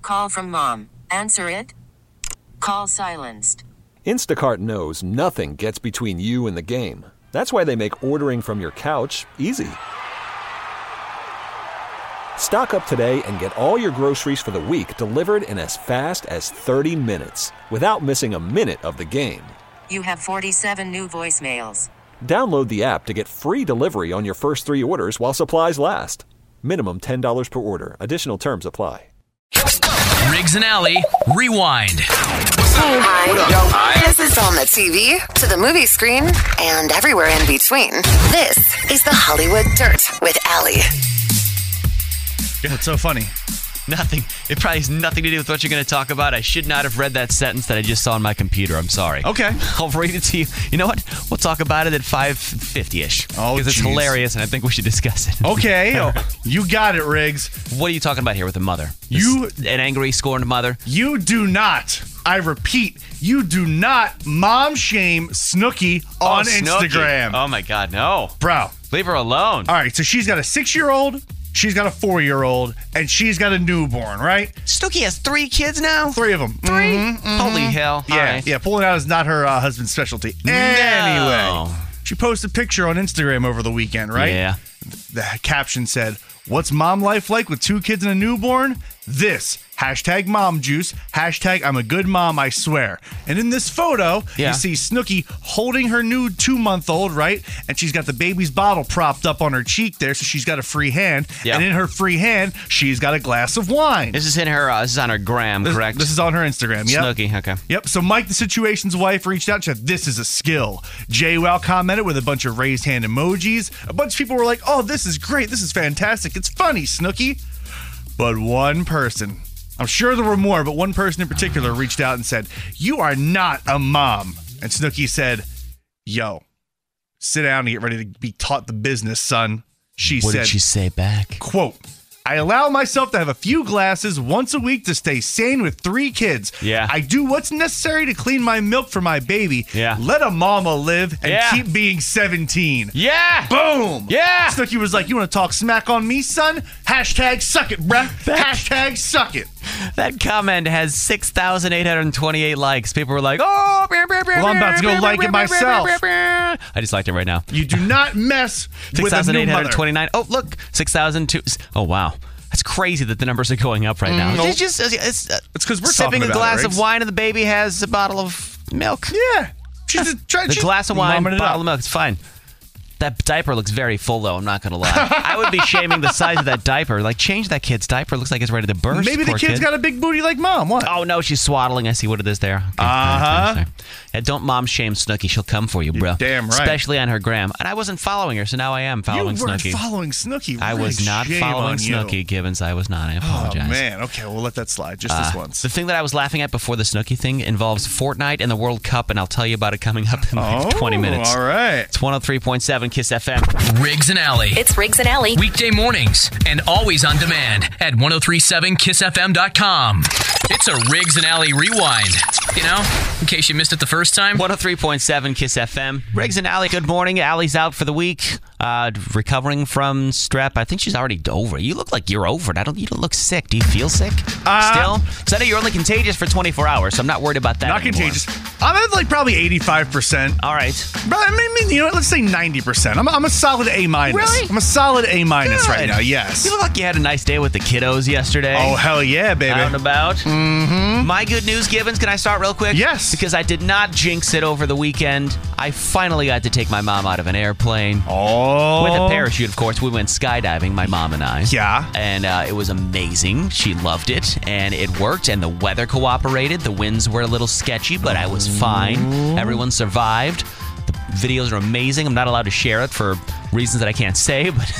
call from mom. Answer it. Call silenced. Instacart knows nothing gets between you and the game. That's why they make ordering from your couch easy. Stock up today and get all your groceries for the week delivered in as fast as 30 minutes without missing a minute of the game. You have 47 new voicemails. Download the app to get free delivery on your first 3 orders while supplies last. Minimum $10 per order. Additional terms apply. Riggs and Alley, Rewind. Hi. This is on the TV, to the movie screen, and everywhere in between. This is the Hollywood Dirt with Alley. What's so funny? Nothing. It probably has nothing to do with what you're going to talk about. I should not have read that sentence that I just saw on my computer. I'm sorry. Okay. I'll read it to you. You know what? We'll talk about it at 5:50-ish. Oh, because it's hilarious, and I think we should discuss it. Okay. You got it, Riggs. What are you talking about here with the mother? An angry, scorned mother? You do not, I repeat, you do not mom shame Snooki on Instagram. Oh, my God, no. Bro. Leave her alone. All right, so she's got a 6-year-old, she's got a 4-year-old, and she's got a newborn, right? Snooki has 3 kids now? 3 of them. 3? Holy hell. Yeah, All right. yeah, pulling out is not her husband's specialty. Anyway, she posted a picture on Instagram over the weekend, right? Yeah. The caption said, "What's mom life like with 2 kids and a newborn? This. #momjuice. #I'm a good mom, I swear." And in this photo, you see Snooki holding her new 2-month-old, right? And she's got the baby's bottle propped up on her cheek there, so she's got a free hand. Yeah. And in her free hand, she's got a glass of wine. This is in her. This is on her gram, correct? This is on her Instagram. Yep. Snooki, okay. Yep. So Mike, the situation's wife, reached out and said, "This is a skill." JWoww commented with a bunch of raised hand emojis. A bunch of people were like, "Oh, this is great. This is fantastic. It's funny, Snooki." But one person, I'm sure there were more, but one person in particular reached out and said, "You are not a mom." And Snooki said, "Yo, sit down and get ready to be taught the business, son." What did she say back? Quote, "I allow myself to have a few glasses once a week to stay sane with 3 kids. Yeah. I do what's necessary to clean my milk for my baby. Yeah. Let a mama live and Yeah. keep being 17. Yeah. Boom. Yeah. Snooki was like, "You want to talk smack on me, son? #suck it, bruh. #suck it. That comment has 6,828 likes. People were like, "Oh, well, I'm about to go like it myself." I just liked it right now. You do not mess with a new mother. 6,829. Oh, look, 6,002. Oh, wow. That's crazy that the numbers are going up right now. It's just it's because we're sipping talking a about glass it, of wine and the baby has a bottle of milk. Yeah. She's The glass of wine, bottle of milk. It's fine. That diaper looks very full, though. I'm not going to lie. I would be shaming the size of that diaper. Like, change that kid's diaper. It looks like it's ready to burst. Maybe the kid's got a big booty like mom. What? Oh, no, she's swaddling. I see what it is there. Okay, and don't mom shame Snooki. She'll come for you, bro. Damn right. Especially on her gram. And I wasn't following her, so now I am following You weren't Snooki. following Snooki. I was not Shame following on you. Snooki, Gibbons. I was not. I apologize. Oh, man. Okay, we'll let that slide just this once. The thing that I was laughing at before the Snooki thing involves Fortnite and the World Cup, and I'll tell you about it coming up in like 20 minutes. All right. It's 103.7 KISS FM. Riggs and Alley. It's Riggs and Alley. Weekday mornings and always on demand at 1037kissfm.com. It's a Riggs and Alley rewind. You know, in case you missed it the first time. 103.7 KISS FM. Riggs and Alley, good morning. Allie's out for the week, recovering from strep. I think she's already over it. You look like you're over it. You don't look sick. Do you feel sick still? Because I know you're only contagious for 24 hours, so I'm not worried about that Not anymore. contagious. I'm at like probably 85%. All right. But I mean, you know what? Let's say 90%. I'm a solid A-. Really? I'm a solid A- right now, yes. You look like you had a nice day with the kiddos yesterday. Oh, hell yeah, baby. Out and about. Mm-hmm. My good news, Gibbons, can I start real quick? Yes. Because I did not jinx it over the weekend. I finally got to take my mom out of an airplane. Oh. With a parachute, of course. We went skydiving, my mom and I. Yeah. And it was amazing. She loved it, and it worked, and the weather cooperated. The winds were a little sketchy, but I was fine. Everyone survived. The videos are amazing. I'm not allowed to share it for reasons that I can't say, but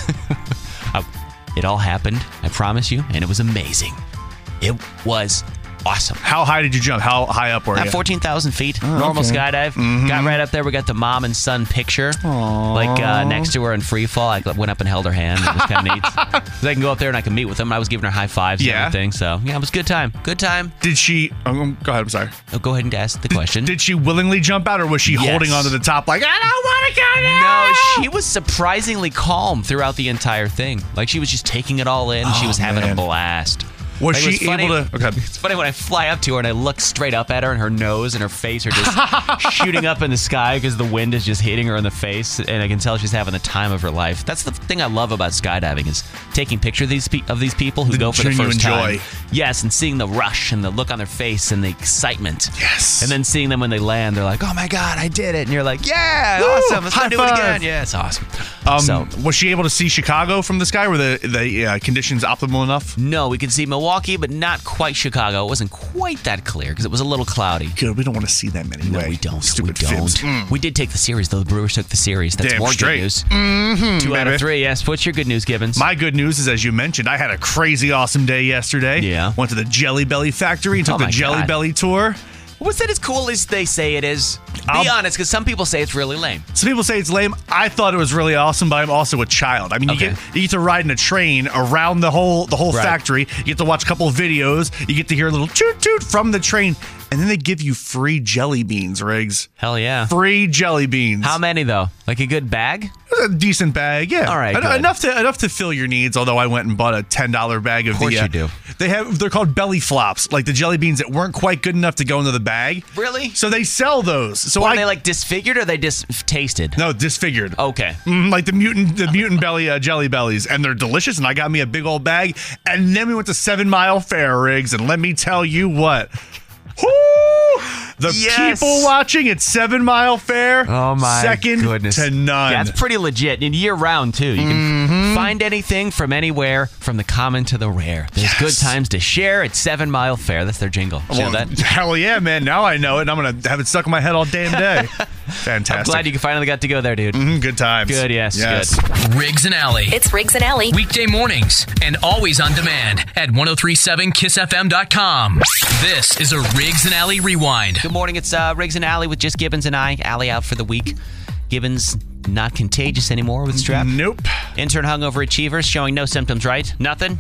it all happened, I promise you, and it was amazing. It was awesome. How high did you jump? How high up were you? At 14,000 feet. Normal skydive. Got right up there. We got the mom and son picture. Like next to her in free fall. I went up and held her hand. It was kind of neat. 'Cause I can go up there and I can meet with them. I was giving her high fives and everything. So, yeah, it was a good time. Good time. Did she... go ahead, I'm sorry. Oh, go ahead and ask the question. Did she willingly jump out, or was she holding onto the top like, I don't want to go now? No, she was surprisingly calm throughout the entire thing. Like, she was just taking it all in. She was having a blast. Was Like, it she funny- able to? Okay. It's funny when I fly up to her and I look straight up at her, and her nose and her face are just shooting up in the sky because the wind is just hitting her in the face, and I can tell she's having the time of her life. That's the thing I love about skydiving is taking pictures of these people who go for the genuine first time. joy. Yes, and seeing the rush and the look on their face and the excitement. Yes. And then seeing them when they land, they're like, "Oh my God, I did it!" And you're like, "Yeah, Woo! awesome! Let's go High do it five." again." Yeah, it's awesome. So. Was she able to see Chicago from the sky? Were the conditions optimal enough? No, we could see Milwaukee, but not quite Chicago. It wasn't quite that clear because it was a little cloudy. Good. We don't want to see them anyway. No, we don't. Stupid we don't. fibs. We did take the series, though. The Brewers took the series. That's Damn more straight. good news. 2 out baby. of 3, yes. What's your good news, Gibbons? My good news is, as you mentioned, I had a crazy awesome day yesterday. Yeah. Went to the Jelly Belly factory and took Oh the my Jelly God. Belly tour. Was that as cool as they say it is? Be honest, because some people say it's really lame. Some people say it's lame. I thought it was really awesome, but I'm also a child. I mean, Okay. you get to ride in a train around the whole Right. factory. You get to watch a couple of videos. You get to hear a little toot toot from the train, and then they give you free jelly beans, Riggs. Hell yeah. Free jelly beans. How many, though? Like a good bag? It was a decent bag, yeah. All right, good. enough to fill your needs. Although I went and bought a $10 bag of course the. you do. They're called belly flops, like the jelly beans that weren't quite good enough to go into the bag. Really? So they sell those. So Are they like disfigured or are they just tasted? no disfigured. Okay. Like the mutant belly jelly bellies, and they're delicious. And I got me a big old bag, and then we went to 7 Mile Fair, Riggs, and let me tell you what. Whoo! The Yes. people watching at 7 Mile Fair, Oh my second goodness. to none. Yeah, it's pretty legit. And year round, too. You can find anything from anywhere, from the common to the rare. There's good times to share at 7 Mile Fair. That's their jingle. You know Well, that? hell yeah, man. Now I know it, and I'm going to have it stuck in my head all damn day. Fantastic. I'm glad you finally got to go there, dude. Good times. Good, yes, Riggs and Alley. It's Riggs and Alley. Weekday mornings and always on demand at 1037kissfm.com. This is a Riggs and Alley Rewind. Good morning. It's Riggs and Allie with just Gibbons and I. Allie out for the week. Gibbons not contagious anymore with strep. Nope. Intern hungover achievers showing no symptoms, right? Nothing?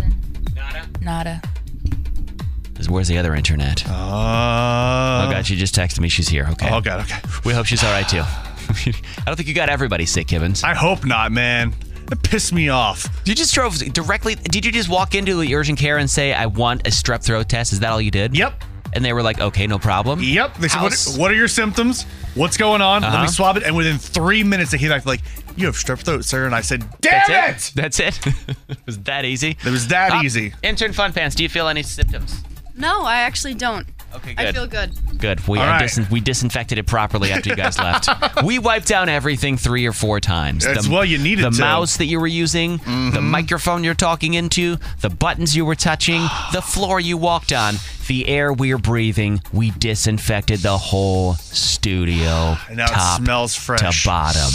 Nada. Where's the other intern at? Oh, God, she just texted me. She's here. Okay. Oh, God, okay. We hope she's all right, too. I don't think you got everybody sick, Gibbons. I hope not, man. It pissed me off. You just drove directly. Did you just walk into the urgent care and say, I want a strep throat test? Is that all you did? Yep. And they were like, okay, no problem. Yep. They said, How's- what are your symptoms? What's going on? Let Uh-huh. me swab it. And within 3 minutes, they came back like, you have strep throat, sir. And I said, damn it! That's it? It was that easy? It was that easy. Intern Fun Pants, do you feel any symptoms? No, I actually don't. Okay, good. I feel good. Good. We All right. we disinfected it properly after you guys left. We wiped down everything 3 or 4 times. That's what you needed The to. mouse that you were using, the microphone you're talking into, the buttons you were touching, the floor you walked on, the air we're breathing. We disinfected the whole studio, And now top it smells fresh. to bottom.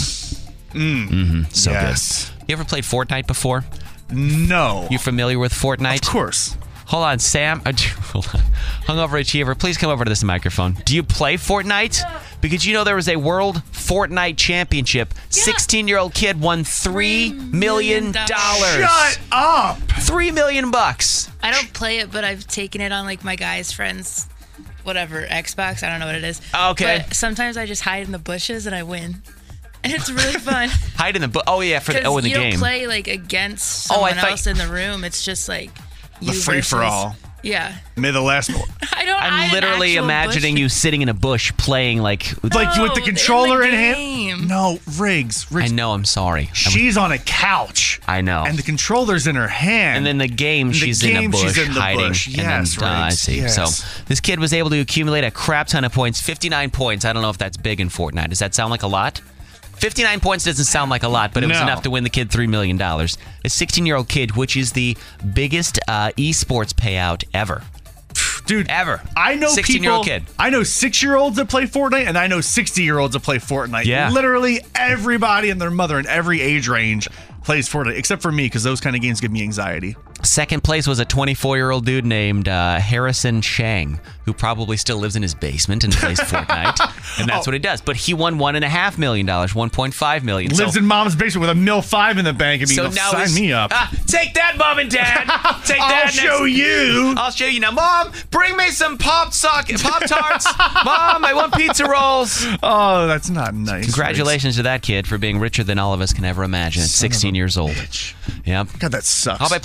So Yes. good. You ever played Fortnite before? No. You familiar with Fortnite? Of course. Hold on, Sam. Hold on. Hungover Achiever, please come over to this microphone. Do you play Fortnite? Because you know there was a World Fortnite Championship. 16-year-old kid won $3 million. Shut up. $3 million bucks. I don't play it, but I've taken it on like my guy's friends, whatever, Xbox. I don't know what it is. Okay. But sometimes I just hide in the bushes and I win. And it's really fun. Hide in the oh yeah, in the Because you game. don't play like against Oh, I someone thought- else in the room. It's just like you The free for versus- all. Yeah. May the last I don't. I'm literally imagining you sitting in a bush playing like like you with the No, controller in in the hand. game. No, Riggs. I know, I'm sorry. She's on a couch. I know. And the controller's in her hand. And then the game, she's in a game, bush she's in the hiding. bush. And Yes, then, I Riggs, see. yes. So this kid was able to accumulate a crap ton of points, 59 points. I don't know if that's big in Fortnite. Does that sound like a lot? 59 points doesn't sound like a lot, but it was No. enough to win the kid $3 million. A 16-year-old kid, which is the biggest esports payout ever. Dude, Ever. I know 16-year-old people. kid. I know 6-year-olds that play Fortnite, and I know 60-year-olds that play Fortnite. Yeah. Literally everybody and their mother in every age range plays Fortnite, except for me, because those kind of games give me anxiety. Second place was a 24-year-old dude named Harrison Shang, who probably still lives in his basement and plays Fortnite, and that's what he does. But he won $1.5 million, $1.5 million. Lives in mom's basement with a $1.5 in the bank. I mean, So now sign he's- me up. Take that, Mom and Dad. Take that. I'll show you. I'll show you now. Mom, bring me some Pop-Tarts. Mom, I want pizza rolls. Oh, that's not nice. Congratulations to that kid for being richer than all of us can ever imagine at 16 years old. Yep. God, that sucks. How about playing Fortnite?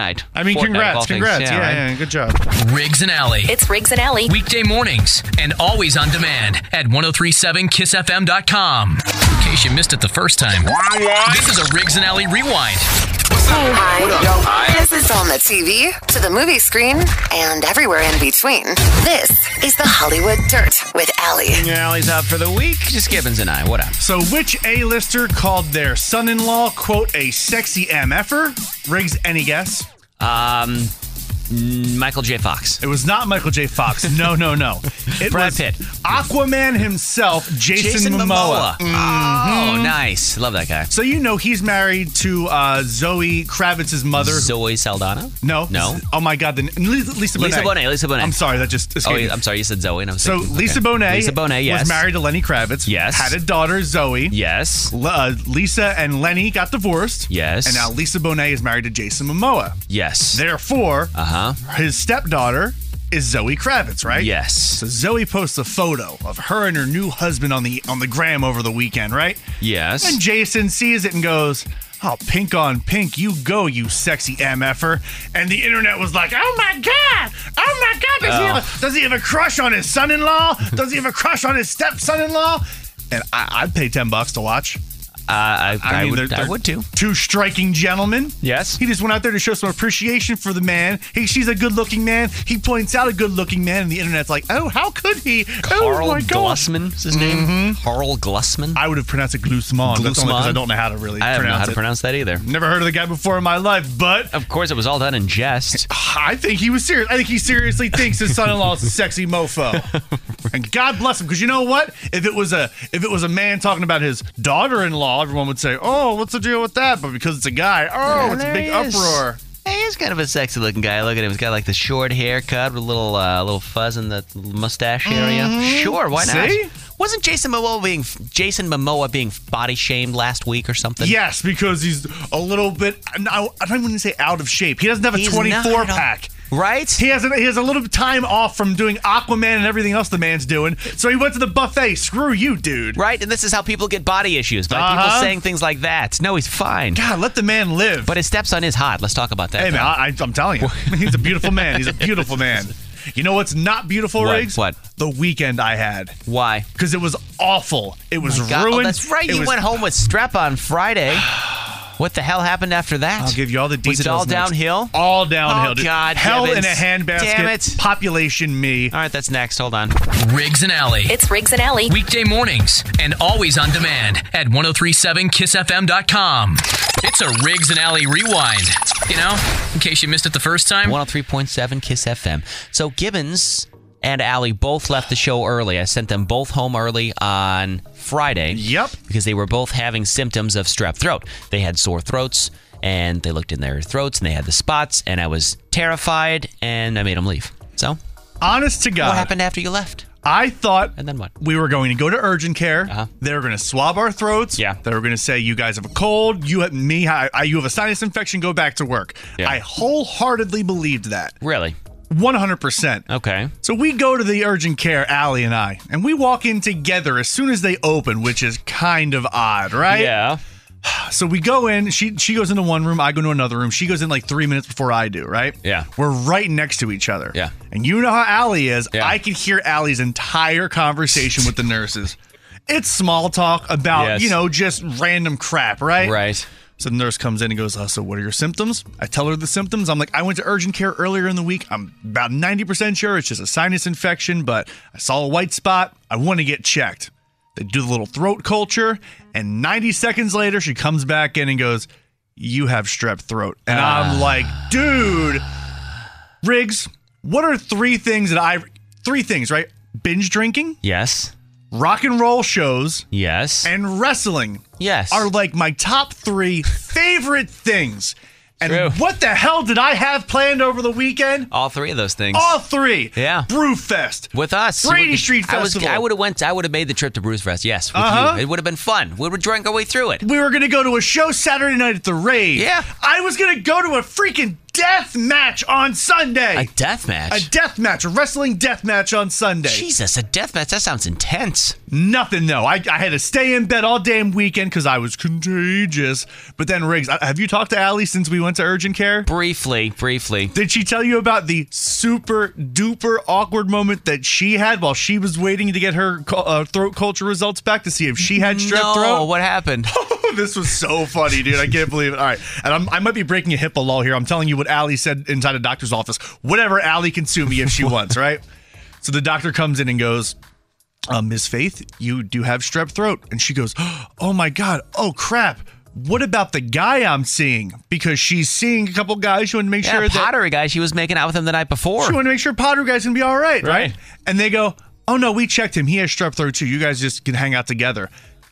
fortnight. I mean, Fortnight of all congrats. things. Yeah, good job. Riggs and Alley. It's Riggs and Alley. Weekday mornings and always on demand at 1037kissfm.com. In case you missed it the first time, this is a Riggs and Alley rewind. Hi. This is on the TV, to the movie screen, and everywhere in between. This is the Hollywood Dirt with Allie. Allie's out for the week. Just Gibbons and I. What up? So, which A-lister called their son-in-law, quote, a sexy MFer? Riggs, any guess? Michael J. Fox. It was not Michael J. Fox. No. It Brad was Pitt. Aquaman himself, Jason Momoa. Oh, nice. Love that guy. So he's married to Zoe Kravitz's mother. Zoe Saldana? No. No. Oh my God. Lisa Bonet. Lisa Bonet. I'm sorry, that just escaped me. I'm sorry, you said Zoe. And I was So thinking, Lisa Bonet yes. was married to Lenny Kravitz. Yes. Had a daughter, Zoe. Yes. Lisa and Lenny got divorced. Yes. And now Lisa Bonet is married to Jason Momoa. Yes. Therefore, his stepdaughter is Zoe Kravitz, right? Yes. So Zoe posts a photo of her and her new husband on the gram over the weekend, right? Yes. And Jason sees it and goes, "Oh, pink on pink, you go, you sexy MFer." And the internet was like, "Oh my God! Does he have a crush on his son-in-law? Does he have a crush on his step-son-in-law?" And I'd pay $10 to watch. I would too. Two striking gentlemen. Yes. He just went out there to show some appreciation for the man. She's a good-looking man. He points out a good-looking man, and the internet's like, "Oh, how could he?" Carl Oh my gosh. Glussman is his name. Carl Glussman. I would have pronounced it Glusman. That's only because I don't know how to really I don't know how to it. pronounce that either. Never heard of the guy before in my life, but Of course, it was all done in jest. I think he was serious. I think he seriously thinks his son-in-law is a sexy mofo. And God bless him, because you know what? If it was a man talking about his daughter-in-law, everyone would say, "Oh, what's the deal with that?" But because it's a guy, it's a big uproar. Hey, he's kind of a sexy looking guy. Look at him. He's got like the short haircut with a little fuzz in the mustache area. Sure, why not? See? Wasn't Jason Momoa being body shamed last week or something? Yes, because he's a little bit, I don't even say out of shape. He doesn't have a 24-pack. Right? He has a little bit of time off from doing Aquaman and everything else the man's doing. So he went to the buffet. Screw you, dude. Right? And this is how people get body issues, by people saying things like that. No, he's fine. God, let the man live. But his stepson is hot. Let's talk about that. Hey, man, I'm telling you. He's a beautiful man. He's a beautiful man. You know what's not beautiful, What? Riggs? What? The weekend I had. Why? Because it was awful. It was God, ruined. oh, that's right. You went home with strep on Friday. What the hell happened after that? I'll give you all the details. Was it all next. downhill? All downhill. Oh, dude. God, Hell Gibbons. in a handbasket. Damn it. Population me. All right, that's next. Hold on. Riggs and Alley. It's Riggs and Alley. Weekday mornings and always on demand at 1037kissfm.com. It's a Riggs and Alley rewind. In case you missed it the first time. 103.7 Kiss FM. So Gibbons and Allie both left the show early. I sent them both home early on Friday. Yep. Because they were both having symptoms of strep throat. They had sore throats, and they looked in their throats, and they had the spots, and I was terrified, and I made them leave. So, Honest to God. what happened after you left? I thought And then what? we were going to go to urgent care. Uh-huh. They were going to swab our throats. Yeah. They were going to say, "You guys have a cold. You have you have a sinus infection. Go back to work." Yeah. I wholeheartedly believed that. Really? 100%. Okay. So we go to the urgent care, Allie and I, and we walk in together as soon as they open, which is kind of odd, right? Yeah. So we go in. She goes into one room. I go into another room. She goes in like 3 minutes before I do, right? Yeah. We're right next to each other. Yeah. And you know how Allie is. Yeah. I could hear Allie's entire conversation with the nurses. It's small talk about, Yes. just random crap, right? Right. So the nurse comes in and goes, "So what are your symptoms?" I tell her the symptoms. I'm like, "I went to urgent care earlier in the week. I'm about 90% sure it's just a sinus infection, but I saw a white spot. I want to get checked." They do the little throat culture, and 90 seconds later, she comes back in and goes, "You have strep throat." And I'm like, dude, Riggs, what are three things, right? Binge drinking, Yes. rock and roll shows, Yes. and wrestling Yes. are like my top three favorite things. And True. what the hell did I have planned over the weekend? All three of those things. All three. Yeah. Brewfest. With us. Brady Street Festival. I would have made the trip to Bruce Fest. Yes, with Uh-huh. you. It would have been fun. We would have drank our way through it. We were going to go to a show Saturday night at the Rave. Yeah. I was going to go to a freaking death match on Sunday. A death match? A death match, a wrestling death match on Sunday. Jesus, a death match? That sounds intense. Nothing, though. I had to stay in bed all damn weekend because I was contagious. But then, Riggs, have you talked to Allie since we went to urgent care? Briefly. Did she tell you about the super duper awkward moment that she had while she was waiting to get her throat culture results back to see if she had strep throat? No, what happened? This was so funny, dude. I can't believe it. All right. And I might be breaking a HIPAA law here. I'm telling you what Allie said inside a doctor's office. Whatever Allie can sue me if she wants, right? So the doctor comes in and goes, Miss Faith, you do have strep throat. And she goes, oh my God. Oh, crap. What about the guy I'm seeing? Because she's seeing a couple guys. She wanted to make sure that Pottery guy, she was making out with him the night before. She wanted to make sure Pottery guy's going to be all right? And they go, oh no, we checked him. He has strep throat too. You guys just can hang out together.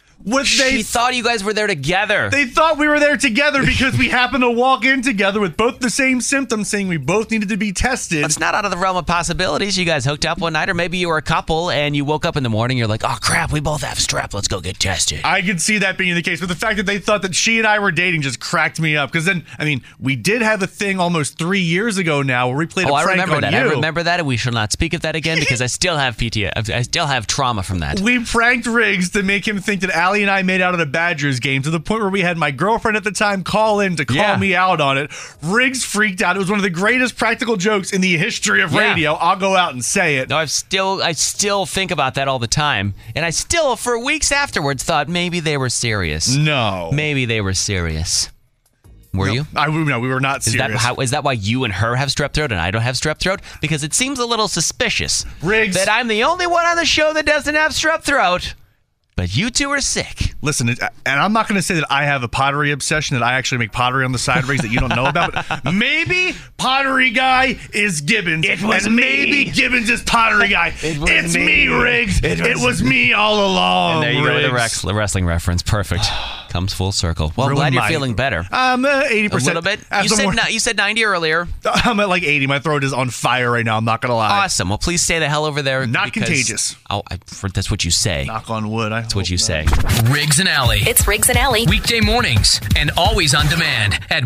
She thought you guys were there together. They thought we were there together because we happened to walk in together with both the same symptoms, saying we both needed to be tested. It's not out of the realm of possibilities. You guys hooked up one night, or maybe you were a couple and you woke up in the morning, you're like, oh crap, we both have strep. Let's go get tested. I could see that being the case, but the fact that they thought that she and I were dating just cracked me up. Because then, I mean, we did have a thing almost 3 years ago now where we played a prank on you. I remember that, and we shall not speak of that again because I still have PTSD. I still have trauma from that. We pranked Riggs to make him think that Allie and I made out at a Badgers game, to the point where we had my girlfriend at the time call in to call me out on it. Riggs freaked out. It was one of the greatest practical jokes in the history of radio. I'll go out and say it. No, I still think about that all the time, and I still, for weeks afterwards, thought maybe they were serious. No, maybe they were serious. Were you? No, we were not serious. Is that why you and her have strep throat and I don't have strep throat? Because it seems a little suspicious, Riggs, that I'm the only one on the show that doesn't have strep throat. But you two are sick. Listen, and I'm not going to say that I have a pottery obsession, that I actually make pottery on the side, Riggs, that you don't know about. But maybe pottery guy is Gibbons. It was and me. Maybe Gibbons is pottery guy. It's me, Riggs. It was me all along. And there you Riggs. go with the wrestling reference. Perfect. Comes full circle. Well, I'm glad you're feeling better. 80%. A little bit. You said 90 earlier. I'm at like 80. My throat is on fire right now. I'm not going to lie. Awesome. Well, please stay the hell over there. Not contagious. That's what you say. Knock on wood. That's what you say. Riggs and Allie. It's Riggs and Allie. Weekday mornings and always on demand at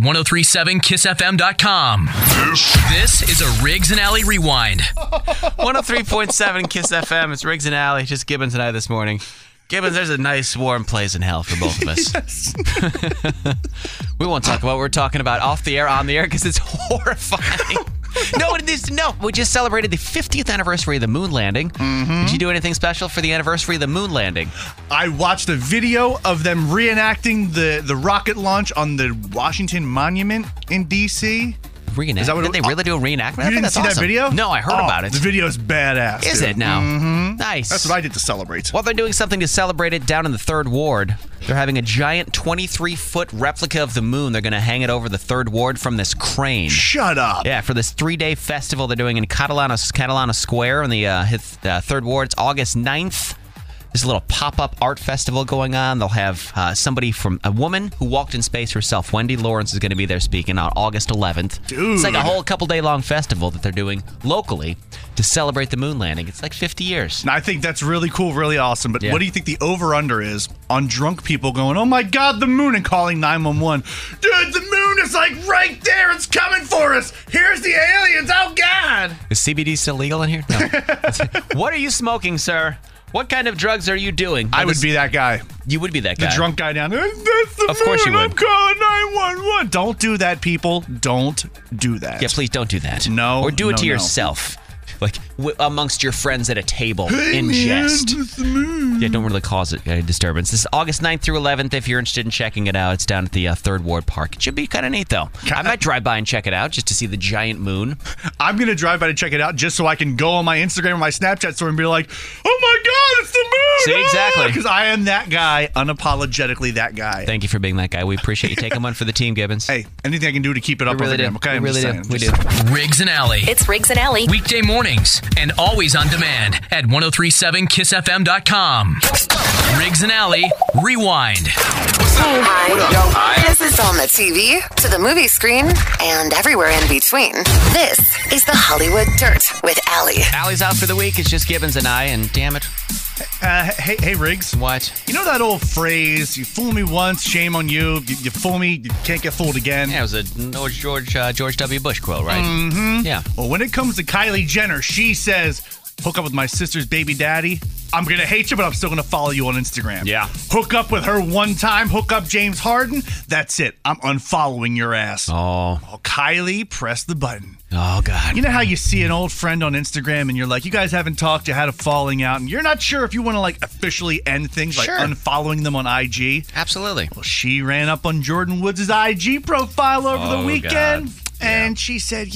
1037kissfm.com. This is a Riggs and Allie Rewind. 103.7 Kiss FM. It's Riggs and Allie. Just Gibbons and I this morning. Gibbons, there's a nice warm place in hell for both of us. Yes. We won't talk about what we're talking about off the air, on the air, because it's horrifying. No, we just celebrated the 50th anniversary of the moon landing. Mm-hmm. Did you do anything special for the anniversary of the moon landing? I watched a video of them reenacting the rocket launch on the Washington Monument in D.C. Did they really do a reenactment? You didn't see that video? No, I heard about it. The video is badass. Is it now? Mm-hmm. Nice. That's what I did to celebrate. Well, they're doing something to celebrate it down in the 3rd Ward. They're having a giant 23-foot replica of the moon. They're going to hang it over the 3rd Ward from this crane. Shut up. Yeah, for this 3-day festival they're doing in Catalana Square in the 3rd Ward. It's August 9th. There's a little pop-up art festival going on. They'll have a woman who walked in space herself. Wendy Lawrence is going to be there speaking on August 11th. Dude. It's like a whole couple-day-long festival that they're doing locally to celebrate the moon landing. It's like 50 years. I think that's really cool, really awesome. But what do you think the over-under is on drunk people going, oh my God, the moon, and calling 911? Dude, the moon is like right there. It's coming for us. Here's the aliens. Oh, God. Is CBD still legal in here? No. What are you smoking, sir? What kind of drugs are you doing? I would be that guy. You would be that guy. The drunk guy down there. That's the of course moon. you would. I'm calling 911. Don't do that, people. Don't do that. Yeah, please don't do that. No. Or do it to no. yourself. Like amongst your friends at a table in man, jest. it's the moon. Yeah, don't really cause it a disturbance. This is August 9th through 11th. If you're interested in checking it out, it's down at the 3rd Ward Park. It should be kind of neat, though. I might drive by and check it out just to see the giant moon. I'm going to drive by to check it out just so I can go on my Instagram or my Snapchat story and be like, oh my God, it's the moon. See, exactly. Because I am that guy, unapologetically that guy. Thank you for being that guy. We appreciate you taking one for the team, Gibbons. Hey, anything I can do to keep it up over them, okay? We really do. We do. Riggs and Allie. It's Riggs and Allie. Weekday mornings and always on demand at 1037kissfm.com. Riggs and Allie Rewind. Hi. This is on the TV, to the movie screen, and everywhere in between. This is the Hollywood Dirt with Allie. Allie's out for the week. It's just Gibbons and I, and damn it. Hey, Riggs. What? You know that old phrase, you fool me once, shame on you. You fool me, you can't get fooled again. Yeah, it was a George W. Bush quote, right? Mm-hmm. Yeah. Well, when it comes to Kylie Jenner, she says, hook up with my sister's baby daddy. I'm going to hate you, but I'm still going to follow you on Instagram. Yeah. Hook up with her one time, hook up James Harden. That's it. I'm unfollowing your ass. Oh, Kylie, press the button. Oh, God. You know how you see an old friend on Instagram and you're like, you guys haven't talked, you had a falling out, and you're not sure if you want to like officially end things, like Sure. unfollowing them on IG? Absolutely. Well, she ran up on Jordan Woods' IG profile over the weekend, God. and she said,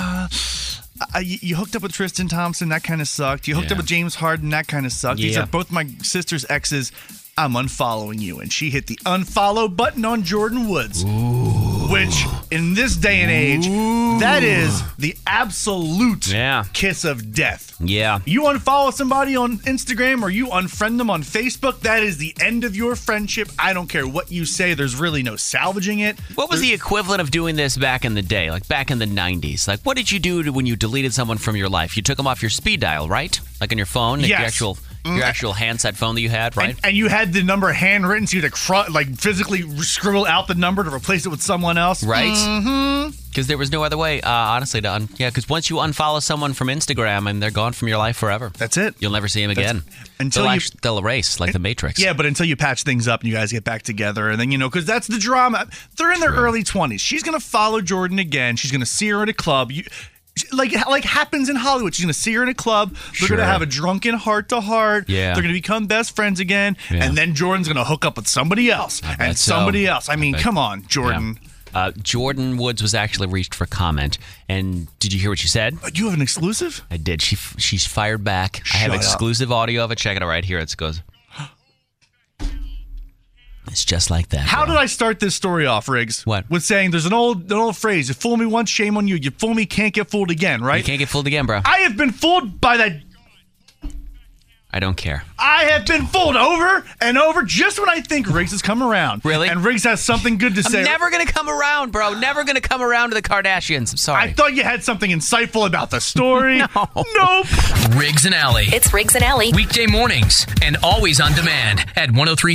you hooked up with Tristan Thompson, that kind of sucked. You hooked up with James Harden, that kind of sucked. These Yeah. are both my sister's exes. I'm unfollowing you. And she hit the unfollow button on Jordan Woods. Ooh. Which, in this day and age, that is the absolute kiss of death. Yeah. You unfollow somebody on Instagram or you unfriend them on Facebook, that is the end of your friendship. I don't care what you say. There's really no salvaging it. What was the equivalent of doing this back in the day, like back in the 90s? Like, what did you do when you deleted someone from your life? You took them off your speed dial, right? Like on your phone? Like Yes. your actual handset phone that you had, right? And you had the number handwritten, so you had to physically scribble out the number to replace it with someone else. Right? Mm-hmm. Because there was no other way, honestly, to because once you unfollow someone from Instagram, and they're gone from your life forever. That's it. You'll never see them again. They'll erase, like the Matrix. Yeah, but until you patch things up and you guys get back together, and then, because that's the drama. They're in their early 20s. She's going to follow Jordan again. She's going to see her at a club. Like happens in Hollywood. She's going to see her in a club. They're going to have a drunken heart-to-heart. Yeah. They're going to become best friends again. Yeah. And then Jordan's going to hook up with somebody else. And somebody else. I mean, come on, Jordan. Yeah. Jordan Woods was actually reached for comment. And did you hear what she said? You have an exclusive? I did. She's fired back. I have exclusive audio of it. Check it out right here. It goes... It's just like that. How did I start this story off, Riggs? What? With saying there's an old phrase, you fool me once, shame on you. You fool me, can't get fooled again, right? You can't get fooled again, bro. I have been fooled by that. I don't care. I have been fooled over and over just when I think Riggs has come around. Really? And Riggs has something good to say. I'm never going to come around, bro. Never going to come around to the Kardashians. I'm sorry. I thought you had something insightful about the story. No. Nope. Riggs and Alley. It's Riggs and Alley. Weekday mornings and always on demand at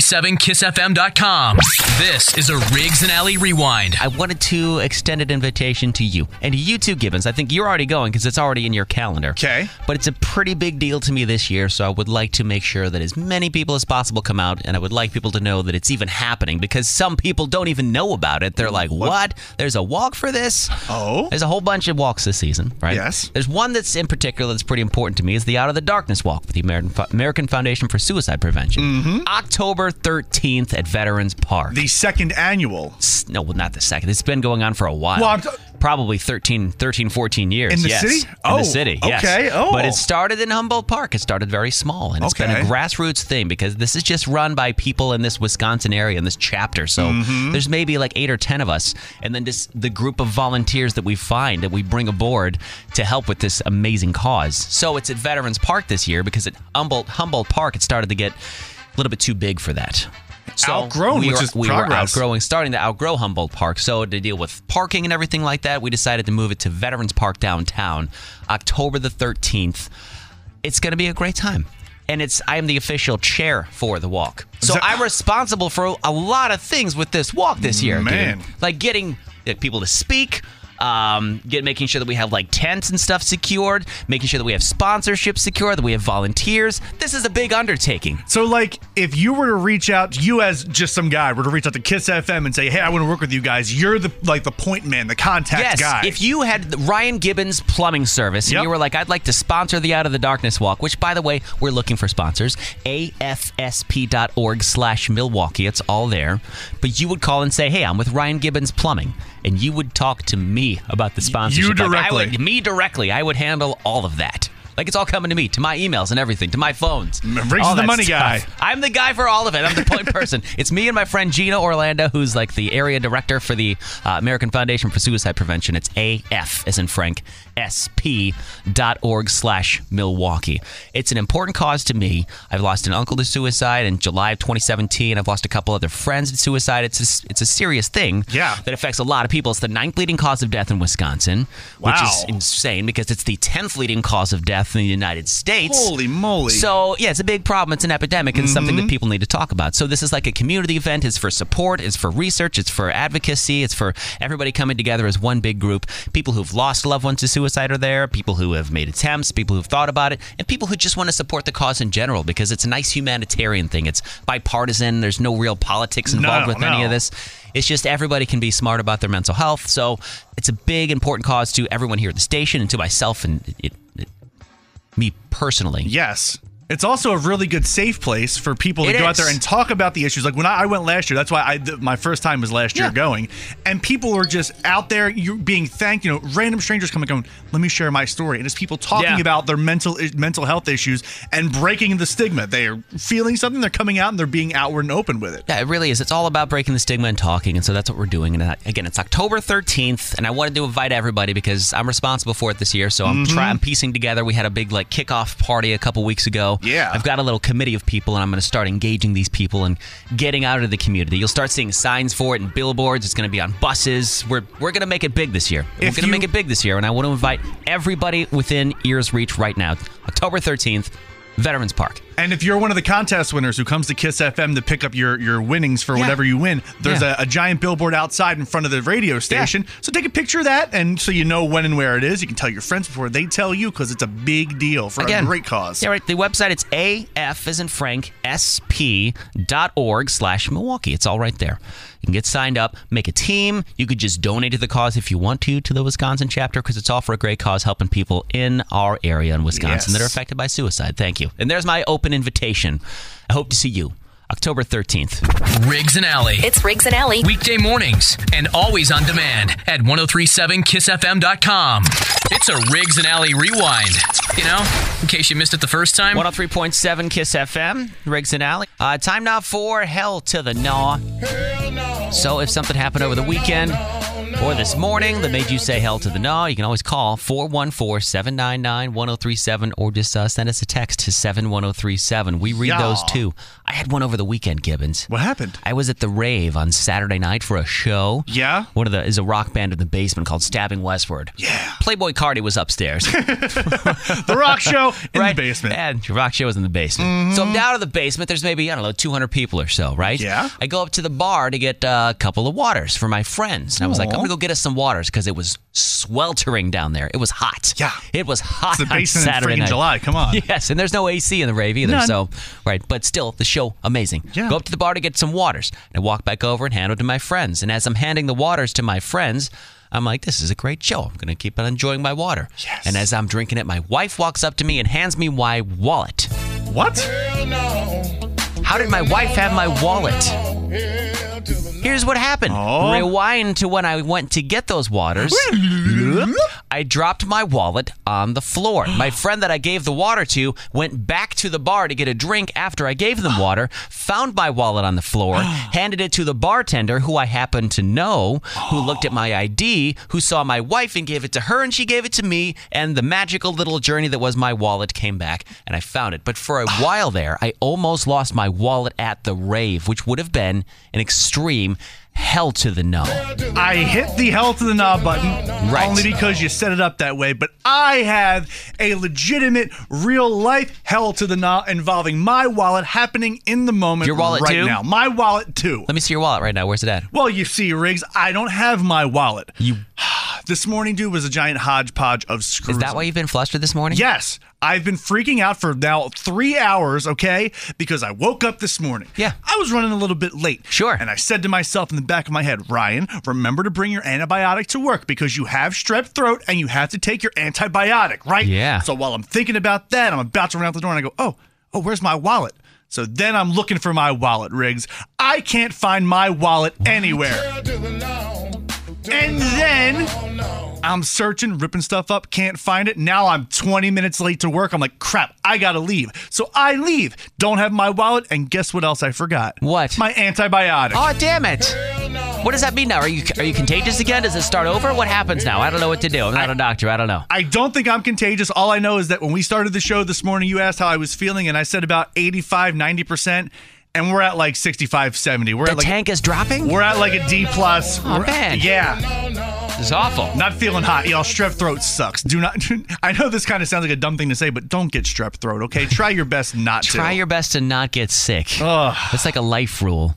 1037kissfm.com. This is a Riggs and Alley Rewind. I wanted to extend an invitation to you and to you too, Gibbons. I think you're already going because it's already in your calendar. Okay. But it's a pretty big deal to me this year, so I would like to make sure that as many people as possible come out, and I would like people to know that it's even happening because some people don't even know about it. They're like, what? There's a walk for this? Oh. There's a whole bunch of walks this season, right? Yes. There's one that's in particular that's pretty important to me. It's the Out of the Darkness Walk with the American Foundation for Suicide Prevention. Mm-hmm. October 13th at Veterans Park. The second annual. No, well, not the second. It's been going on for a while. Well, Probably 13, 14 years. In the yes. city? In the city, yes. Okay. Oh. But it started in Humboldt Park. It started very small, and it's been a grassroots thing because this is just run by people in this Wisconsin area, in this chapter. So there's maybe like 8 or 10 of us, and then just the group of volunteers that we find that we bring aboard to help with this amazing cause. So it's at Veterans Park this year because at Humboldt Park, it started to get a little bit too big for that. So outgrown, which is we progress. were starting to outgrow Humboldt Park. So to deal with parking and everything like that, we decided to move it to Veterans Park downtown, October the 13th. It's going to be a great time. And I am the official chair for the walk. So I'm responsible for a lot of things with this walk this year. Man. Dude. Like getting people to speak, making sure that we have like tents and stuff secured, making sure that we have sponsorships secured, that we have volunteers. This is a big undertaking. So, like, if you were to reach out, you as just some guy were to reach out to Kiss FM and say, hey, I want to work with you guys, you're the point man, the contact guy. If you had Ryan Gibbons Plumbing Service and you were like, I'd like to sponsor the Out of the Darkness Walk, which, by the way, we're looking for sponsors, afsp.org/Milwaukee. It's all there. But you would call and say, hey, I'm with Ryan Gibbons Plumbing. And you would talk to me about the sponsorship. You directly. Me directly. I would handle all of that. Like it's all coming to me, to my emails and everything, to my phones. Riggs all is the that money stuff. guy. I'm the guy for all of it. I'm the point person. It's me and my friend Gina Orlando, who's like the area director for the American Foundation for Suicide Prevention. It's AF, as in Frank, SP.org/Milwaukee. It's an important cause to me. I've lost an uncle to suicide in July of 2017. I've lost a couple other friends to suicide. It's a serious thing that affects a lot of people. It's the 9th leading cause of death in Wisconsin, which is insane because it's the 10th leading cause of death in the United States. Holy moly. So, yeah, it's a big problem. It's an epidemic, and it's something that people need to talk about. So this is like a community event. It's for support. It's for research. It's for advocacy. It's for everybody coming together as one big group. People who've lost loved ones to suicide are there. People who have made attempts. People who've thought about it. And people who just want to support the cause in general because it's a nice humanitarian thing. It's bipartisan. There's no real politics involved with any of this. It's just everybody can be smart about their mental health. So it's a big, important cause to everyone here at the station and to myself and me personally. Yes. It's also a really good safe place for people to go out there and talk about the issues. Like when I went last year, that's why my first time was last year going. And people are just out there, you being thanked, random strangers coming going, let me share my story. And it's people talking about their mental health issues and breaking the stigma. They are feeling something, they're coming out and they're being outward and open with it. Yeah, it really is. It's all about breaking the stigma and talking. And so that's what we're doing. And again, it's October 13th. And I wanted to invite everybody because I'm responsible for it this year. So I'm piecing together. We had a big kickoff party a couple weeks ago. Yeah. I've got a little committee of people, and I'm going to start engaging these people and getting out into the community. You'll start seeing signs for it and billboards. It's going to be on buses. We're going to make it big this year. We're going to make it big this year, and I want to invite everybody within ear's reach right now. October 13th, Veterans Park. And if you're one of the contest winners who comes to Kiss FM to pick up your winnings for whatever you win, there's a giant billboard outside in front of the radio station. So take a picture of that, and so you know when and where it is. You can tell your friends before they tell you because it's a big deal for a great cause. Yeah, right. The website, it's AF as in Frank, SP.org/Milwaukee. It's all right there. You can get signed up, make a team. You could just donate to the cause if you want to the Wisconsin chapter because it's all for a great cause helping people in our area in Wisconsin that are affected by suicide. Thank you. And there's my open invitation. I hope to see you October 13th. Riggs and Alley. It's Riggs and Alley. Weekday mornings and always on demand at 1037kissfm.com. It's a Riggs and Alley rewind. In case you missed it the first time. 103.7 Kiss FM, Riggs and Alley. Time now for Hell to the Gnaw. So if something happened over the weekend or this morning that made you say hell to the gnaw, you can always call 414-799-1037 or just send us a text to 71037. We read those too. I had one over the weekend, Gibbons. What happened? I was at the Rave on Saturday night for a show. Yeah? Is a rock band in the basement called Stabbing Westward. Yeah. Playboy Cardi was upstairs. The rock show in the basement. And the rock show was in the basement. So I'm down in the basement. There's maybe, 200 people or so, right? Yeah. I go up to the bar to get a couple of waters for my friends. And I was like, I'm going to go get us some waters because it was sweltering down there. It was hot. Yeah. It was hot It's the on basement Saturday in night. July. Come on. Yes, and there's no AC in the Rave either. None. So, right. But still, the show, amazing. Yeah. Go up to the bar to get some waters. And I walk back over and hand them to my friends. And as I'm handing the waters to my friends, I'm like, this is a great show. I'm going to keep on enjoying my water. Yes. And as I'm drinking it, my wife walks up to me and hands me my wallet. What? How did my wife have my wallet? Here's what happened. Oh. Rewind to when I went to get those waters. I dropped my wallet on the floor. My friend that I gave the water to went back to the bar to get a drink after I gave them water, found my wallet on the floor, handed it to the bartender, who I happened to know, who looked at my ID, who saw my wife and gave it to her, and she gave it to me, and the magical little journey that was my wallet came back, and I found it. But for a while there, I almost lost my wallet at the Rave, which would have been an extreme hell to the no. I hit the hell to the knob button only because you set it up that way, but I have a legitimate, real-life hell to the no involving my wallet happening in the moment. Your wallet right too? now. My wallet too. Let me see your wallet right now. Where's it at? Well, you see, Riggs, I don't have my wallet. This morning, dude, was a giant hodgepodge of screws. Is that why you've been flustered this morning? Yes. I've been freaking out for now 3 hours, okay? Because I woke up this morning. Yeah. I was running a little bit late. Sure. And I said to myself in the back of my head, Ryan, remember to bring your antibiotic to work because you have strep throat and you have to take your antibiotic, right? Yeah. So while I'm thinking about that, I'm about to run out the door and I go, oh, where's my wallet? So then I'm looking for my wallet, Riggs. I can't find my wallet anywhere. And then I'm searching, ripping stuff up, can't find it. Now I'm 20 minutes late to work. I'm like, crap, I gotta leave. So I leave. Don't have my wallet, and guess what else I forgot? What? My antibiotic. Oh, damn it. What does that mean now? Are you contagious again? Does it start over? What happens now? I don't know what to do. I'm not a doctor. I don't know. I don't think I'm contagious. All I know is that when we started the show this morning, you asked how I was feeling, and I said about 85, 90%, and we're at like 65, 70. The tank is dropping? We're at like a D+. Oh, man. Yeah. This is awful. Not feeling hot. Y'all, strep throat sucks. Do not. I know this kind of sounds like a dumb thing to say, but don't get strep throat, okay? Try your best not to. Try your best to not get sick. Ugh. It's like a life rule.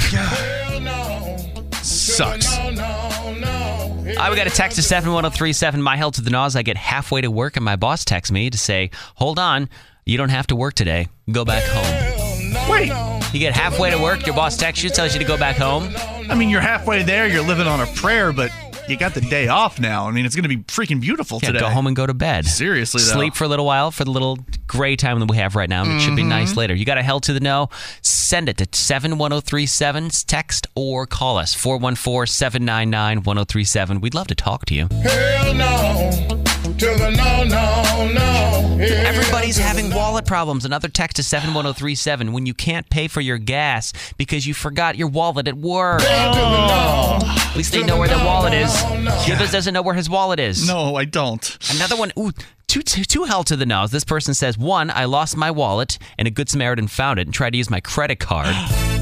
Sucks. We got a text to 71037. My hell to the nose. I get halfway to work and my boss texts me to say, hold on, you don't have to work today. Go back home. Wait. You get halfway to work, your boss texts you, tells you to go back home. I mean, you're halfway there. You're living on a prayer, but you got the day off now. I mean, it's going to be freaking beautiful today. Go home and go to bed. Seriously, though. Sleep for a little while for the little gray time that we have right now. And it should be nice later. You got a hell to the no? Send it to 71037. Text or call us. 414-799-1037. We'd love to talk to you. Hell no. To the no. Everybody's having wallet problems. Another text to 71037 when you can't pay for your gas because you forgot your wallet at work. At least they know where their wallet is. Gibbons doesn't know where his wallet is. No, I don't. Another one. Ooh, two hell to the nose. This person says, one, I lost my wallet and a Good Samaritan found it and tried to use my credit card.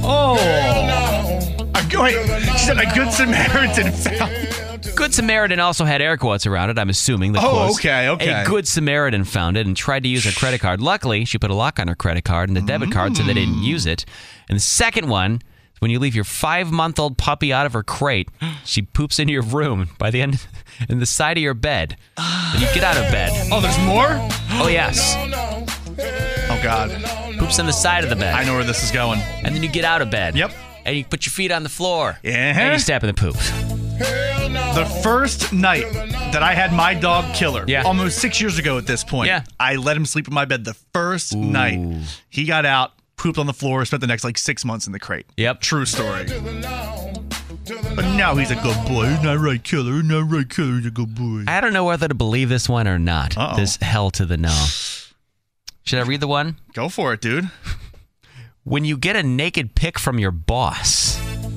Wait, she said a Good Samaritan found it. Good Samaritan also had air quotes around it, I'm assuming. The quotes. Okay. A Good Samaritan found it and tried to use her credit card. Luckily, she put a lock on her credit card and the debit card so they didn't use it. And the second one, when you leave your 5-month-old puppy out of her crate, she poops into your room by the end in the side of your bed. And you get out of bed. Oh, there's more? Oh, yes. Oh, God. Poops on the side of the bed. I know where this is going. And then you get out of bed. Yep. And you put your feet on the floor. Yeah. And you step in the poop. The first night that I had my dog Killer, almost 6 years ago at this point, I let him sleep in my bed the first night. He got out, pooped on the floor, spent the next 6 months in the crate. Yep. True story. But now he's a good boy. Not right, Killer. Not right, Killer. He's a good boy. I don't know whether to believe this one or not. Uh-oh. This hell to the no. Should I read the one? Go for it, dude. When you get a naked pic from your boss.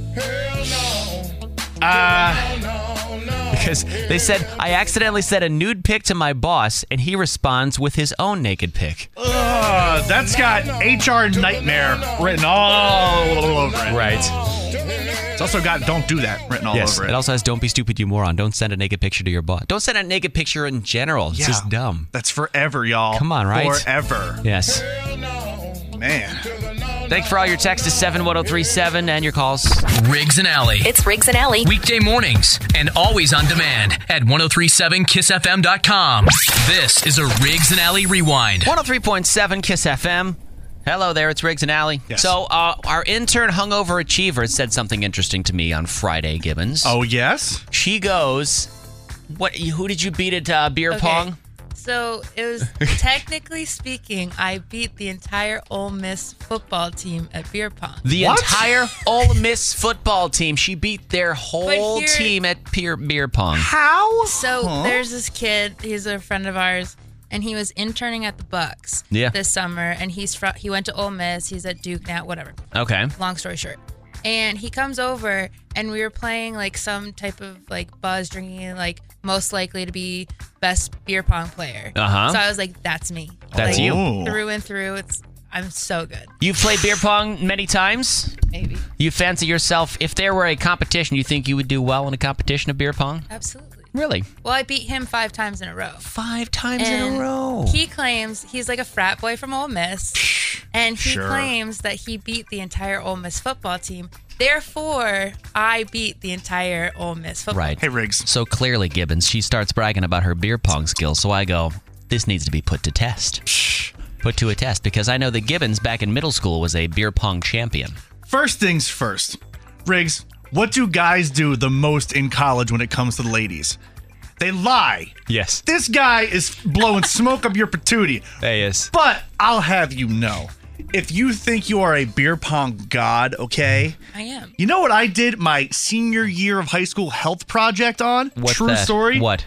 Because they said, I accidentally sent a nude pic to my boss, and he responds with his own naked pic. That's got HR nightmare written all over it. Right. It's also got don't do that written all over it. It also has don't be stupid, you moron. Don't send a naked picture to your boss. Don't send a naked picture in general. It's just dumb. That's forever, y'all. Come on, right? Forever. Yes. Man. Thanks for all your texts to 71037 and your calls. Riggs and Alley. It's Riggs and Alley. Weekday mornings and always on demand at 1037kissfm.com. This is a Riggs and Alley Rewind. 103.7 Kiss FM. Hello there, it's Riggs and Alley. Yes. So, our intern hungover achiever said something interesting to me on Friday, Gibbons. Oh, yes? She goes, who did you beat at beer pong? So it was technically speaking, I beat the entire Ole Miss football team at beer pong. The entire Ole Miss football team. She beat their whole team at beer pong. How? So there's this kid, he's a friend of ours, and he was interning at the Bucks this summer, and he went to Ole Miss, he's at Duke now, whatever. Okay. Long story short. And he comes over, and we were playing some type of buzz drinking, most likely to be best beer pong player. Uh-huh. So I was like, that's me. That's you. Through and through. I'm so good. You've played beer pong many times? Maybe. You fancy yourself, if there were a competition, you think you would do well in a competition of beer pong? Absolutely. Really? Well, I beat him 5 times in a row. 5 times in a row? He claims he's a frat boy from Ole Miss. And he claims that he beat the entire Ole Miss football team. Therefore, I beat the entire Ole Miss football team. Hey, Riggs. So clearly, Gibbons, she starts bragging about her beer pong skills. So I go, this needs to be put to test. Put to a test. Because I know that Gibbons back in middle school was a beer pong champion. First things first. Riggs, what do guys do the most in college when it comes to the ladies? They lie. Yes. This guy is blowing smoke up your patootie. He is. But I'll have you know, if you think you are a beer pong god, okay? I am. You know what I did my senior year of high school health project on? What's True that? story. What?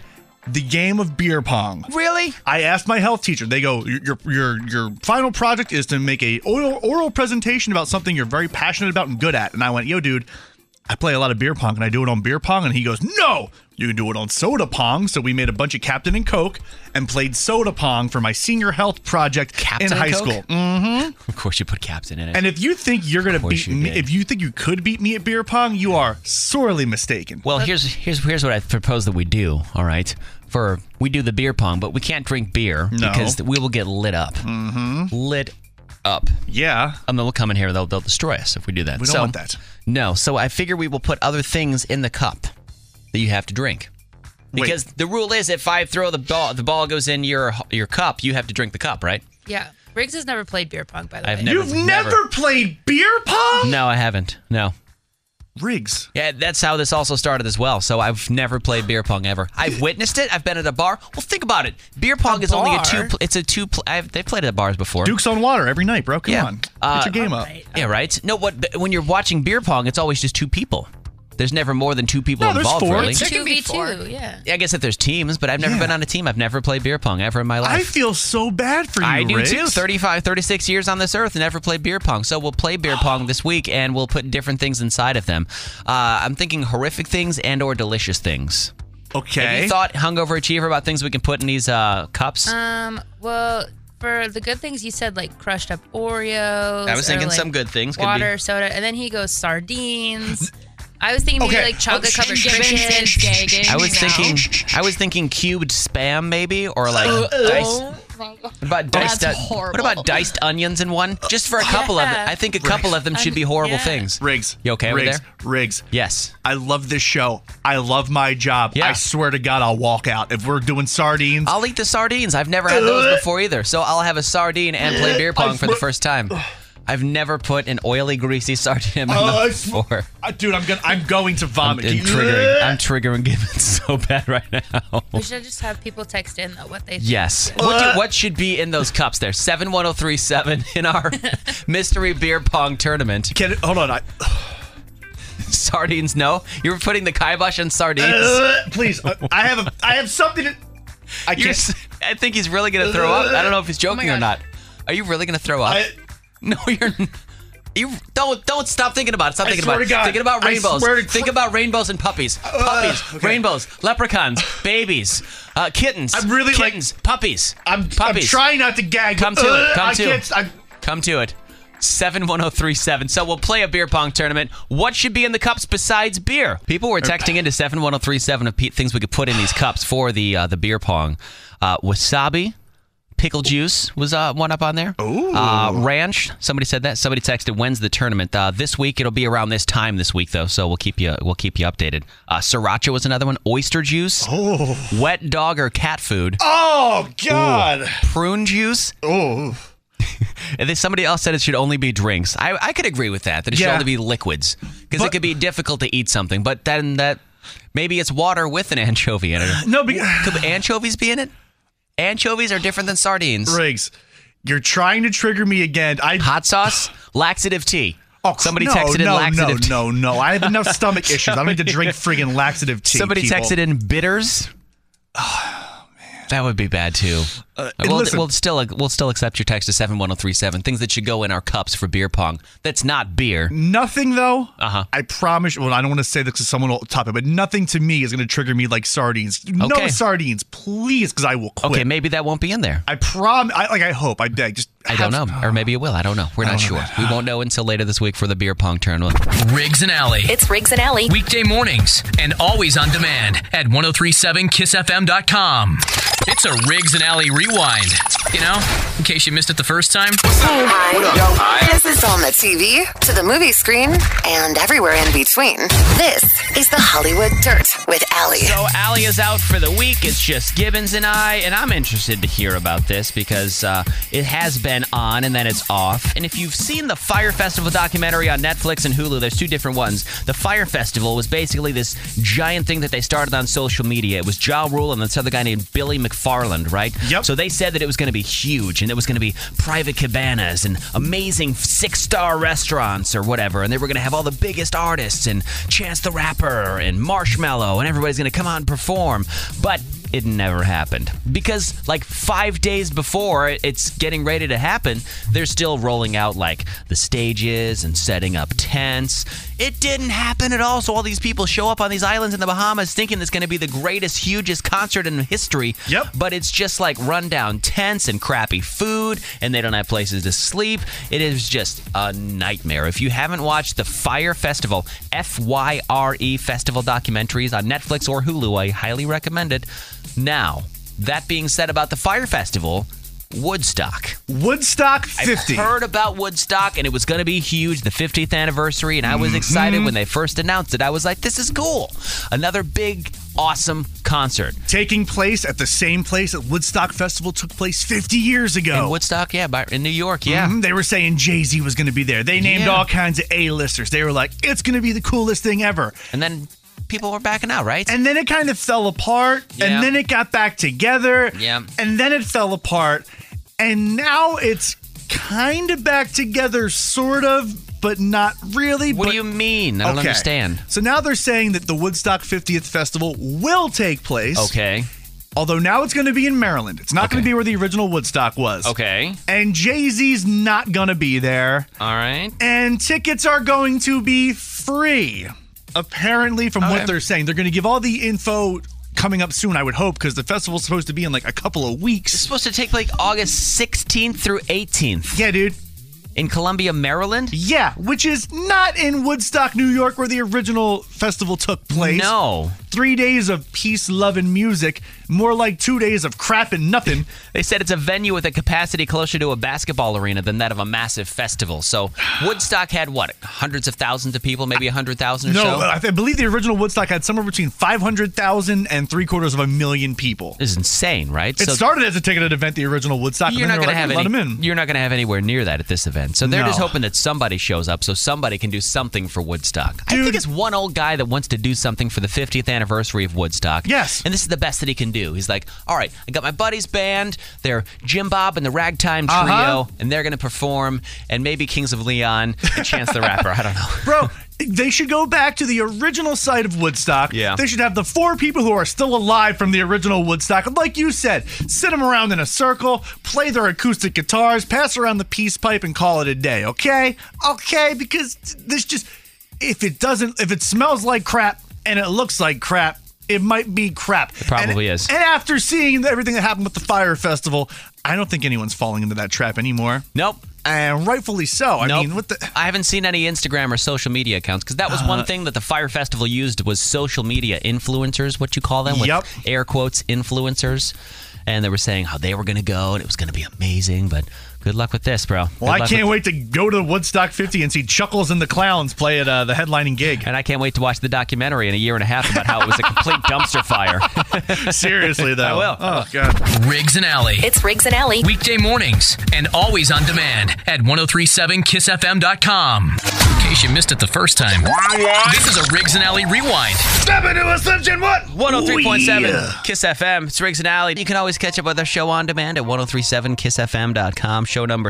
the game of beer pong. Really? I asked my health teacher. They go, your final project is to make a oral presentation about something you're very passionate about and good at. And I went, yo, dude, I play a lot of beer pong. Can I do it on beer pong? And he goes, no, you can do it on soda pong. So we made a bunch of Captain and Coke and played soda pong for my senior health project in high school. Mm-hmm. Of course, you put Captain in it. And if you think you're going to beat me, if you think you could beat me at beer pong, you are sorely mistaken. Well, here's what I propose that we do. All right, we do the beer pong, but we can't drink beer because we will get lit up. Mm-hmm. Lit up. Yeah. And they'll come in here. They'll destroy us if we do that. We don't want that. No. So I figure we will put other things in the cup that you have to drink. Because the rule is, if I throw the ball goes in your cup, you have to drink the cup, right? Yeah. Riggs has never played beer pong, by the way. You've never played beer pong? No, I haven't. No. Riggs. Yeah, that's how this also started as well. So I've never played beer pong ever. I've witnessed it. I've been at a bar. Well, think about it. Beer pong is only they've played at bars before. Duke's on water every night, bro. Come on. Get your game up. Yeah, right. No, when you're watching beer pong, it's always just two people. There's never more than two people involved, there's four. really. 2v2, yeah. I guess if there's teams, but I've never been on a team. I've never played beer pong ever in my life. I feel so bad for you, I do Riggs. too. 35, 36 years on this earth and never played beer pong. So we'll play beer pong this week, and we'll put different things inside of them. I'm thinking horrific things and or delicious things. Okay. Have you thought, Hungover Achiever, about things we can put in these cups? Well, for the good things, you said like crushed up Oreos. I was thinking like some good things. Water, soda, and then he goes sardines. I was thinking maybe like chocolate covered chicken. I was thinking cubed Spam maybe, or like what about diced onions in one? Just for a couple of them. I think a couple of them should be horrible things. Riggs. You okay with there? Riggs. Yes. I love this show. I love my job. Yeah. I swear to God, I'll walk out. If we're doing sardines. I'll eat the sardines. I've never had those before either. So I'll have a sardine and play beer pong for the first time. I've never put an oily, greasy sardine in my mouth before. Dude, I'm going to vomit. I'm triggering Gibbons so bad right now. We should just have people text in though what they think. Yes. What should be in those cups there? 71037 in our mystery beer pong tournament. Hold on. Sardines, no? You were putting the kibosh on sardines? Please. I have something to... I can't. I think he's really going to throw up. I don't know if he's joking or not. Are you really going to throw up? No, you're. You don't stop thinking about it. Stop thinking about it. Thinking about rainbows. Think about rainbows and puppies. Rainbows, leprechauns, babies, kittens. I'm really kittens, puppies. I'm trying not to gag. Come to it. Come to it. 71037. So we'll play a beer pong tournament. What should be in the cups besides beer? People were texting into 71037 of things we could put in these cups for the beer pong. Wasabi. Pickle juice was one up on there. Ooh. Ranch. Somebody said that. Somebody texted, when's the tournament? This week. It'll be around this time this week, though, so we'll keep you updated. Sriracha was another one. Oyster juice. Oh. Wet dog or cat food. Oh, God. Ooh. Prune juice. Oh. And then somebody else said it should only be drinks. I could agree with that it should only be liquids. Because it could be difficult to eat something. But then maybe it's water with an anchovy in it. No, could anchovies be in it? Anchovies are different than sardines. Riggs, you're trying to trigger me again. Hot sauce, laxative tea. Somebody texted in laxative tea. No. I have enough stomach issues. I don't need to drink friggin' laxative tea. Somebody texted in bitters. Oh, man. That would be bad too. We'll still accept your text to 71037. Things that should go in our cups for beer pong. That's not beer. Nothing though. I promise. Well, I don't want to say this because someone will top it, but nothing to me is going to trigger me like sardines. Okay. No sardines, please, because I will quit. Okay, maybe that won't be in there. I promise. I hope. I beg. I don't know, or maybe it will. I don't know. We're not sure. We won't know until later this week for the beer pong tournament. Riggs and Alley. It's Riggs and Alley. Weekday mornings and always on demand at 1037kissfm.com. It's a Riggs and Alley rewind. You know, in case you missed it the first time. Hi. This is on the TV, to the movie screen, and everywhere in between. This is the Hollywood Dirt with Allie. So Allie is out for the week. It's just Gibbons and I, and I'm interested to hear about this because it has been on and then it's off. And if you've seen the Fyre Festival documentary on Netflix and Hulu, there's two different ones. The Fyre Festival was basically this giant thing that they started on social media. It was Ja Rule and this other guy named Billy McFarland, right? Yep. So they said that it was going to be huge and it was going to be private cabanas and amazing 6-star restaurants or whatever, and they were going to have all the biggest artists and Chance the Rapper and Marshmello, and everybody's going to come out and perform. But it never happened. Because like 5 days before it's getting ready to happen, they're still rolling out like the stages and setting up tents. It didn't happen at all. So all these people show up on these islands in the Bahamas thinking it's going to be the greatest, hugest concert in history. Yep. But it's just like rundown tents and crappy food, and they don't have places to sleep. It is just a nightmare. If you haven't watched the Fyre Festival, FYRE Festival documentaries on Netflix or Hulu, I highly recommend it. Now, that being said about the Fyre Festival, Woodstock 50. I've heard about Woodstock, and it was going to be huge, the 50th anniversary, and I was excited when they first announced it. I was like, this is cool. Another big, awesome concert. Taking place at the same place that Woodstock Festival took place 50 years ago. In Woodstock, in New York, They were saying Jay-Z was going to be there. They named all kinds of A-listers. They were like, it's going to be the coolest thing ever. And then people were backing out, right? And then it kind of fell apart, and then it got back together, and then it fell apart, and now it's kind of back together, sort of, but not really. What do you mean? I don't understand. So now they're saying that the Woodstock 50th Festival will take place. Okay. Although now it's going to be in Maryland. It's not going to be where the original Woodstock was. Okay. And Jay-Z's not going to be there. All right. And tickets are going to be free. Apparently, from what they're saying, they're going to give all the info coming up soon, I would hope, because the festival's supposed to be in like a couple of weeks. It's supposed to take like August 16th through 18th. Yeah, dude. In Columbia, Maryland? Yeah, which is not in Woodstock, New York, where the original festival took place. No. 3 days of peace, love, and music. More like 2 days of crap and nothing. They said it's a venue with a capacity closer to a basketball arena than that of a massive festival. So Woodstock had, what, hundreds of thousands of people, maybe 100,000 or so? No, I believe the original Woodstock had somewhere between 500,000 and 750,000 people. This is insane, right? It started as a ticketed event, the original Woodstock, You're not going to have let them in. You're not going to have anywhere near that at this event. So they're just hoping that somebody shows up so somebody can do something for Woodstock. Dude. I think it's one old guy that wants to do something for the 50th anniversary of Woodstock. Yes. And this is the best that he can do. He's like, all right, I got my buddy's band. They're Jim Bob and the Ragtime Trio, and they're going to perform, and maybe Kings of Leon and Chance the Rapper. I don't know. Bro, they should go back to the original site of Woodstock. Yeah. They should have the 4 people who are still alive from the original Woodstock. Like you said, sit them around in a circle, play their acoustic guitars, pass around the peace pipe, and call it a day, okay? Okay, because this just, if it smells like crap and it looks like crap, it might be crap. It probably is. And after seeing everything that happened with the Fyre Festival, I don't think anyone's falling into that trap anymore. Nope. And rightfully so. I mean, I haven't seen any Instagram or social media accounts, because that was one thing that the Fyre Festival used was social media influencers, what you call them, with air quotes, influencers. And they were saying how they were going to go, and it was going to be amazing, but good luck with this, bro. Well, I can't wait to go to Woodstock 50 and see Chuckles and the Clowns play at the headlining gig. And I can't wait to watch the documentary in a year and a half about how it was a complete dumpster fire. Seriously, though. I will. Oh, God. Riggs and Alley. It's Riggs and Alley. Weekday mornings and always on demand at 1037kissfm.com. In case you missed it the first time, this is a Riggs and Alley rewind. Step into Ascension, what? 103.7 Kiss FM. It's Riggs and Alley. You can always catch up with our show on demand at 1037kissfm.com. Show number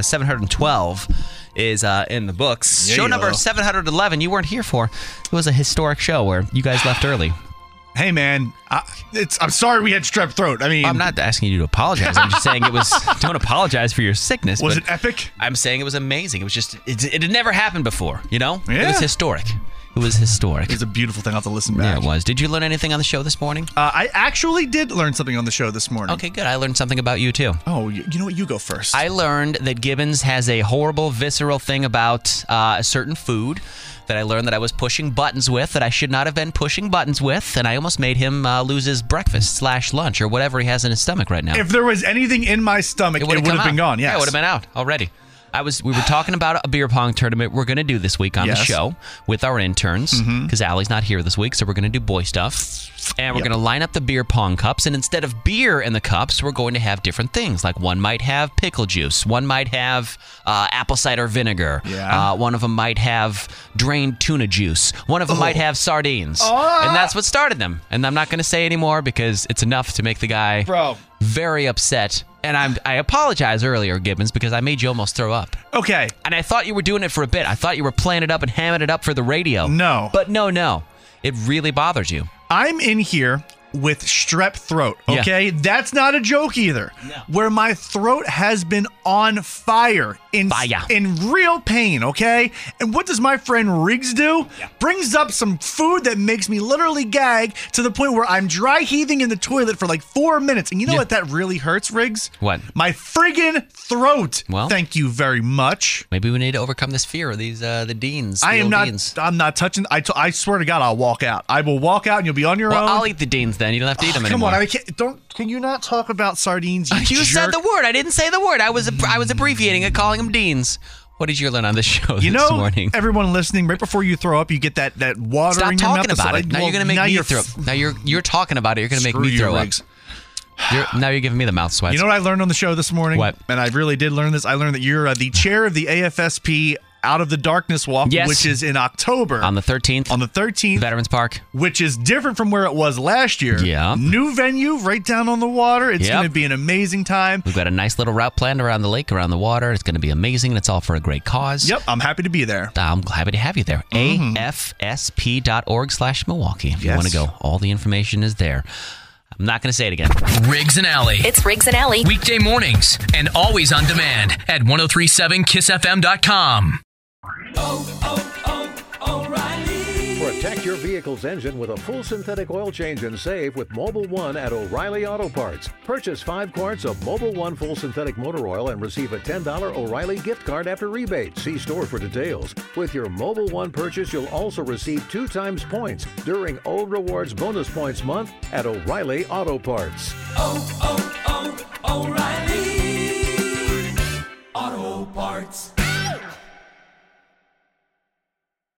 712 is in the books. Yeah, show number 711 you weren't here for. It was a historic show where you guys left early. Hey, man, I'm sorry we had strep throat. I mean, I'm not asking you to apologize. I'm just saying it was. Don't apologize for your sickness. Was it epic? I'm saying it was amazing. It was just. It had never happened before. You know. Yeah. It was historic. It was historic. It was a beautiful thing. I'll have to listen back. Yeah, it was. Did you learn anything on the show this morning? I actually did learn something on the show this morning. Okay, good. I learned something about you, too. Oh, you know what? You go first. I learned that Gibbons has a horrible, visceral thing about a certain food that I learned that I was pushing buttons with, that I should not have been pushing buttons with, and I almost made him lose his breakfast/lunch or whatever he has in his stomach right now. If there was anything in my stomach, it would have been gone, yes. Yeah, it would have been out already. We were talking about a beer pong tournament we're going to do this week on the show with our interns, because Allie's not here this week, so we're going to do boy stuff. And we're going to line up the beer pong cups, and instead of beer in the cups, we're going to have different things. Like one might have pickle juice, one might have apple cider vinegar, one of them might have drained tuna juice, one of them might have sardines. And that's what started them. And I'm not going to say anymore because it's enough to make the guy very upset. And I apologize earlier, Gibbons, because I made you almost throw up. Okay. And I thought you were doing it for a bit. I thought you were playing it up and hamming it up for the radio. No. But no. It really bothers you. I'm in here with strep throat, okay? Yeah. That's not a joke either. No. Where my throat has been on fire in real pain, okay? And what does my friend Riggs do? Yeah. Brings up some food that makes me literally gag to the point where I'm dry heaving in the toilet for like 4 minutes. And you know what that really hurts, Riggs? What? My friggin' throat. Well, thank you very much. Maybe we need to overcome this fear of these the Deans. I'm not touching. I swear to God, I'll walk out. I will walk out and you'll be on your own. I'll eat the Deans then. You don't have to eat them anymore. Come on, can you not talk about sardines? You said the word. I didn't say the word. I was abbreviating it, calling them Deans. What did you learn on the show this morning? Everyone listening, right before you throw up, you get that water in your mouth. Stop talking about it. Now you're going to make me throw up. Now you're talking about it. You're going to make me throw up. Now you're giving me the mouth sweats. You know what I learned on the show this morning? What? And I really did learn this. I learned that you're the chair of the AFSP Out of the Darkness Walk, which is in October. On the 13th. On the 13th. Veterans Park. Which is different from where it was last year. Yeah. New venue right down on the water. It's going to be an amazing time. We've got a nice little route planned around the lake, around the water. It's going to be amazing, and it's all for a great cause. Yep, I'm happy to be there. I'm happy to have you there. AFSP.org/Milwaukee. If you want to go, all the information is there. I'm not going to say it again. Riggs and Alley. It's Riggs and Alley. Weekday mornings and always on demand at 1037kissfm.com. O'Reilly. Protect your vehicle's engine with a full synthetic oil change and save with Mobil 1 at O'Reilly Auto Parts. Purchase 5 quarts of Mobil 1 full synthetic motor oil and receive a $10 O'Reilly gift card after rebate. See store for details. With your Mobil 1 purchase, you'll also receive 2 times points during O Rewards Bonus Points Month at O'Reilly Auto Parts. O'Reilly Auto Parts.